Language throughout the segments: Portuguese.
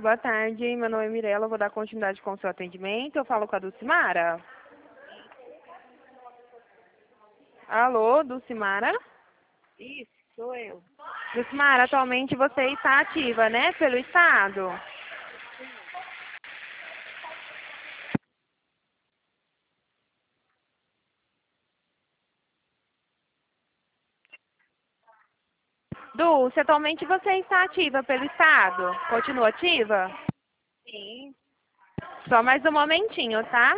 Boa tarde, meu nome é Mirella, eu vou dar continuidade com o seu atendimento. Eu falo com a Dulcimara. Alô, Dulcimara? Isso, sou eu. Dulcimara, atualmente você está ativa, né, pelo Estado? Dulce, atualmente você está ativa pelo Estado? Continua ativa? Sim. Só mais um momentinho, tá?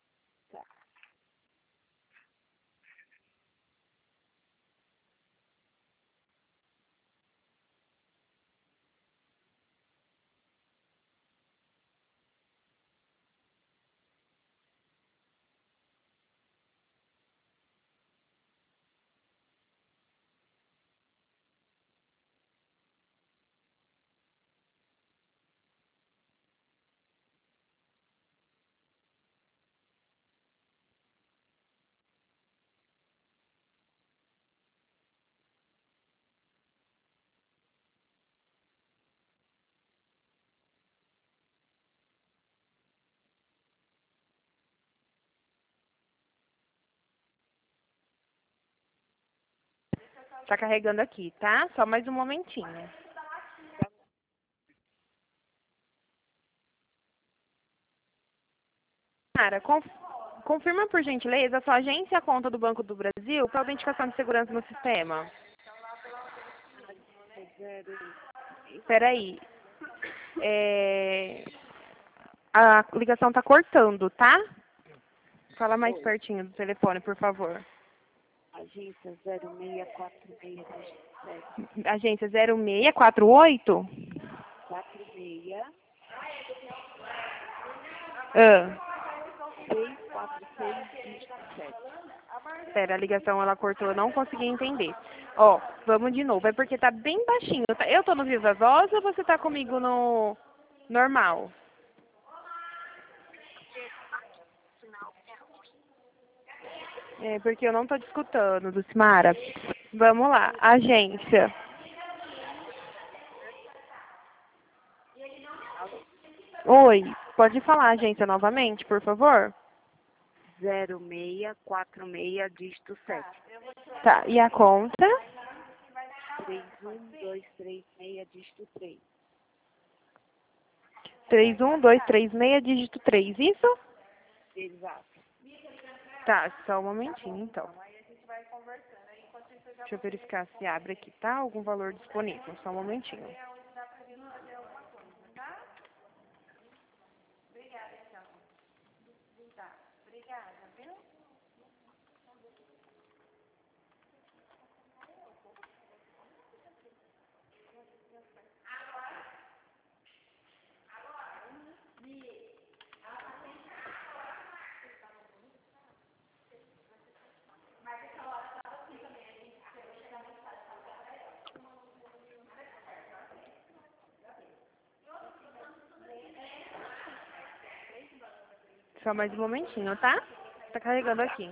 Tá carregando aqui, tá? Só mais um momentinho. Cara, confirma por gentileza a sua agência e a conta do Banco do Brasil para autenticação de segurança no sistema. Peraí. A ligação tá cortando, tá? Fala mais pertinho do telefone, por favor. Agência 064627. Agência 0648? 46 Ah, 64627. pera, a ligação ela cortou, eu não consegui entender. Ó, vamos de novo. É porque tá bem baixinho. Tá? Eu tô no Viva Voz ou você tá comigo no normal? É porque eu não tô te escutando, Dulcimara. Vamos lá. Agência. Oi, pode falar agência novamente, por favor? 0646 dígito 7. Tá, e a conta? 31236 dígito 3. 31236, dígito 3, isso? Exato. Tá, só um momentinho, então. Deixa eu verificar se abre aqui, tá? Algum valor disponível, só um momentinho. Só mais um momentinho, tá? Tá carregando aqui.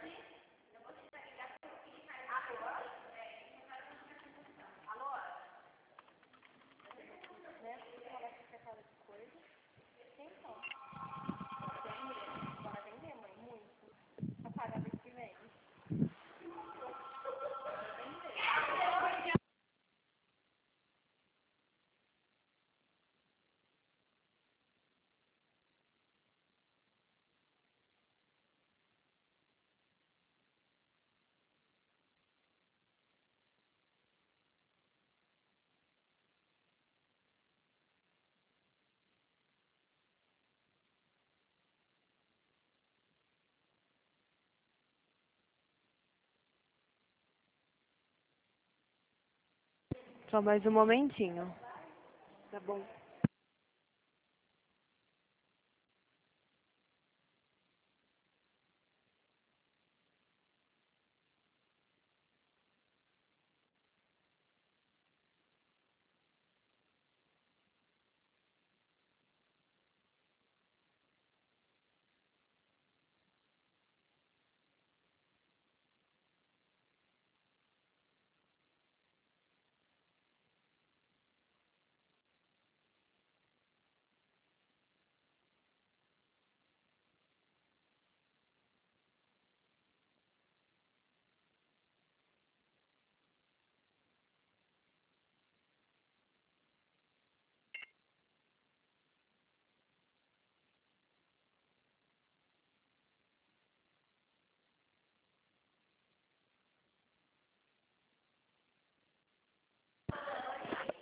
Só mais um momentinho. Tá bom.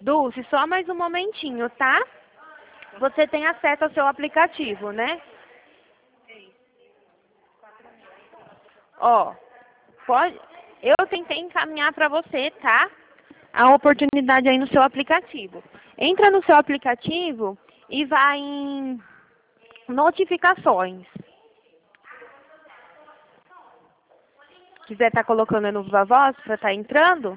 Dulce, só mais um momentinho, tá? Você tem acesso ao seu aplicativo, né? Ó, pode... Eu tentei encaminhar para você, tá? A oportunidade aí no seu aplicativo. Entra no seu aplicativo e vai em notificações. Quiser estar colocando no Viva Voz para estar entrando.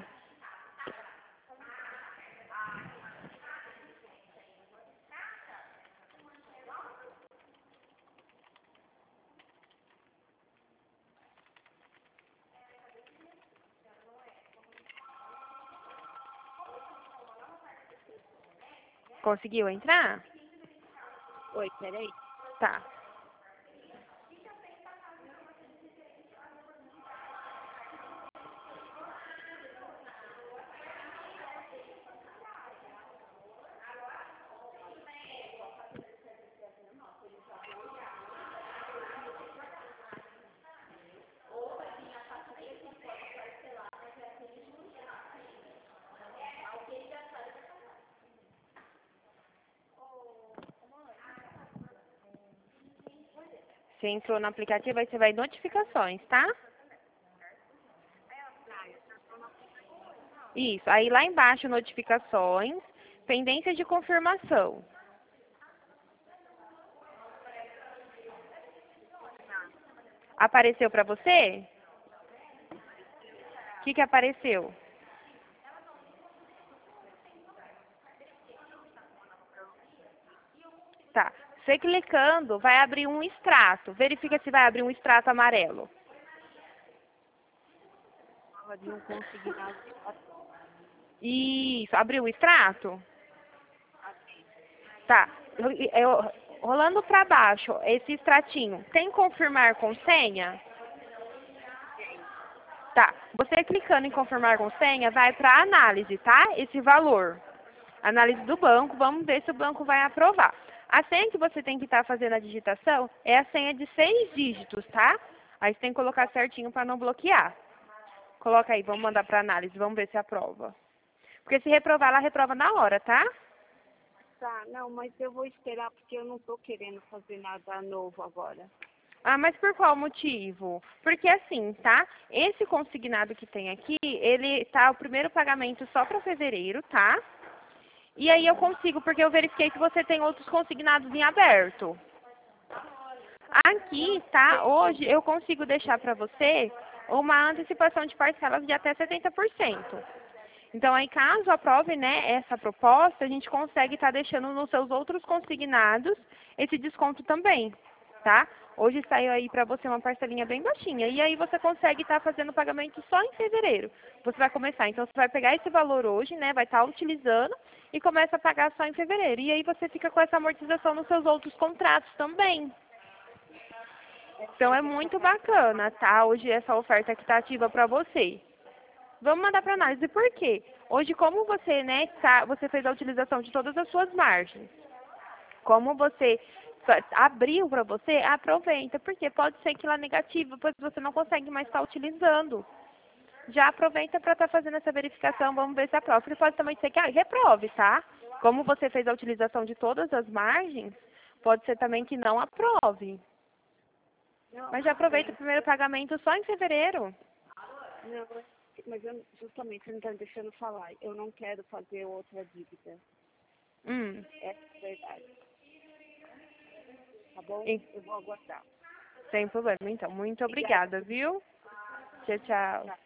Conseguiu entrar? Oi, peraí. Tá. Você entrou no aplicativo, aí você vai em notificações, tá? Isso. Aí lá embaixo, notificações, pendência de confirmação. Apareceu para você? O que apareceu? Tá. Você clicando, vai abrir um extrato. Verifica se vai abrir um extrato amarelo. Fala de um consignado. Isso. Abriu o extrato? Tá. Rolando para baixo, esse extratinho, tem confirmar com senha? Tá. Você clicando em confirmar com senha, vai para análise, tá? Esse valor. Análise do banco, vamos ver se o banco vai aprovar. A senha que você tem que estar fazendo a digitação é a senha de 6 dígitos, tá? Aí você tem que colocar certinho para não bloquear. Coloca aí, vamos mandar para análise, vamos ver se aprova. Porque se reprovar, ela reprova na hora, tá? Tá, não, mas eu vou esperar porque eu não tô querendo fazer nada novo agora. Ah, mas por qual motivo? Porque assim, tá? Esse consignado que tem aqui, ele tá o primeiro pagamento só para fevereiro, tá? E aí eu consigo, porque eu verifiquei que você tem outros consignados em aberto. Aqui, tá? Hoje eu consigo deixar para você uma antecipação de parcelas de até 70%. Então aí, caso aprove, né, essa proposta, a gente consegue estar deixando nos seus outros consignados esse desconto também, tá? Hoje saiu aí para você uma parcelinha bem baixinha. E aí você consegue estar fazendo o pagamento só em fevereiro. Você vai começar. Então você vai pegar esse valor hoje, né? Vai estar utilizando e começa a pagar só em fevereiro. E aí você fica com essa amortização nos seus outros contratos também. Então é muito bacana, tá? Hoje essa oferta aqui está ativa para você. Vamos mandar para análise. Por quê? Hoje, como você, né, você fez a utilização de todas as suas margens. Como você abriu para você, aproveita, porque pode ser que lá negativa, pois você não consegue mais estar utilizando. Já aproveita para estar fazendo essa verificação, vamos ver se aprova. Porque pode também ser que reprove, tá? Como você fez a utilização de todas as margens, pode ser também que não aprove. Não, Mas já aproveita o primeiro pagamento só em fevereiro. não, mas eu, justamente você não está me deixando falar. Eu não quero fazer outra dívida. Essa é a verdade. Tá bom? Eu vou aguardar. Sem problema, então. Muito obrigada, viu? Tchau, tchau.